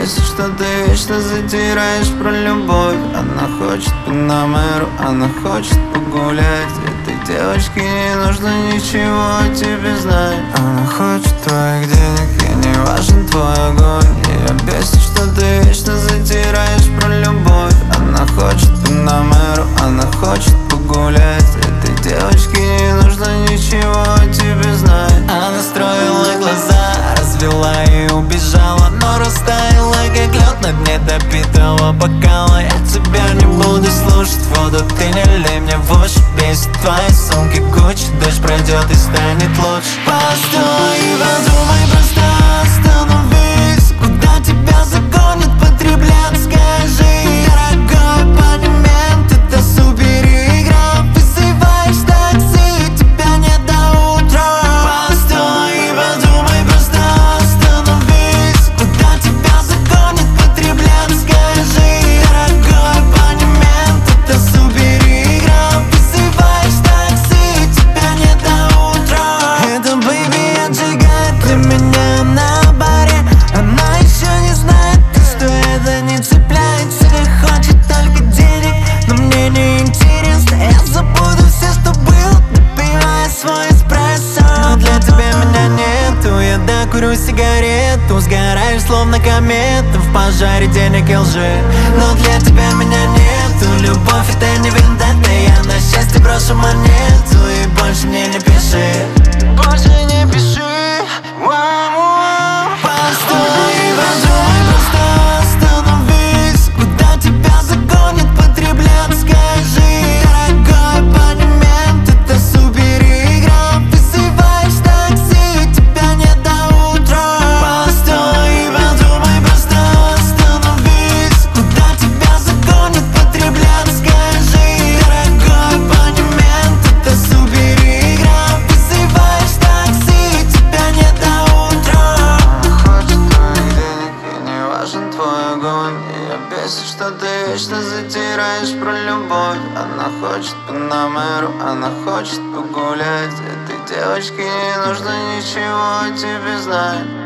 бесит, что ты вечно затираешь про любовь. Она хочет по номеру, она хочет погулять. Этой девочке не нужно ничего о тебе знать. Она хочет твоих денег, ей не важен твой огонь. Ее бесит, что ты вечно затираешь про любовь. Она хочет по номеру, она хочет погулять. Этой девочке не нужно ничего о тебе знать. Она строила глаза, развела и убежала, но растаяла, как лед на дне допитого бокала. Я тебя не буду слушать, воду ты не лей мне в уши. Бесит твои сумки Гуччи, дождь пройдет и станет лучше. Постой и подумай, просто остановись. Куда тебя загонят потреблять, скажи. Дорогой абонемент, это супер игра. Вызываешь такси, тебя нет до утра. Постой и подумай, просто остановись. Куда тебя загонят потреблять, скажи. Дорогой абонемент, это супер игра. Вызываешь такси, тебя нет до утра. Это бэйби отжигает для меня на баре. Она еще не знает, что это не цепляет. Всегда хочет только денег, но мне не интересно. Я забуду все, что было, допивая свой эспрессо. Но для тебя меня нету, я докурю сигарету. Сгораешь словно комета в пожаре денег и лжи. Но для тебя меня нету, любовь это не вендетта. Я на счастье брошу монету и больше мне не пиши. Больше не пиши. Постой и подумай, просто остановись. Куда тебя загонят потреблять, скажи. Дорогой абонемент, это супер игра. Вызываешь такси, тебя нет до утра. Постой и подумай, просто остановись. Куда тебя загонят потреблять, скажи. Дорогой абонемент, это супер игра. Вызываешь такси, тебя нет до утра. Хочет твоих денег, ей не важен твой огонь. Ее бесит, что ты вечно затираешь про любовь. Она хочет по номеру, она хочет погулять. Этой девочке не нужно ничего о тебе знать.